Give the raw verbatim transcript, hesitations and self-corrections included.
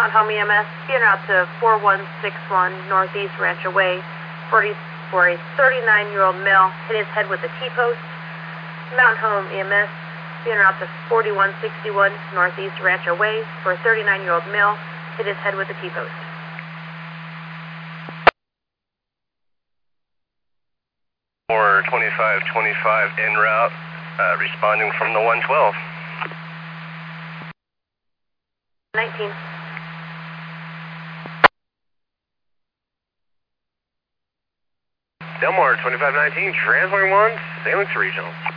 Mountain Home E M S, being out to four one six one Northeast Rancho Way for a thirty-nine-year-old male hit his head with a T-post. Mountain Home E M S, being out to forty-one sixty-one Northeast Rancho Way for a thirty-nine-year-old male hit his head with a T-post. Or twenty-five twenty-five en route, uh, responding from the one twelve. nineteen. Delmar twenty-five nineteen, transferring one, Saint Luke's Regional.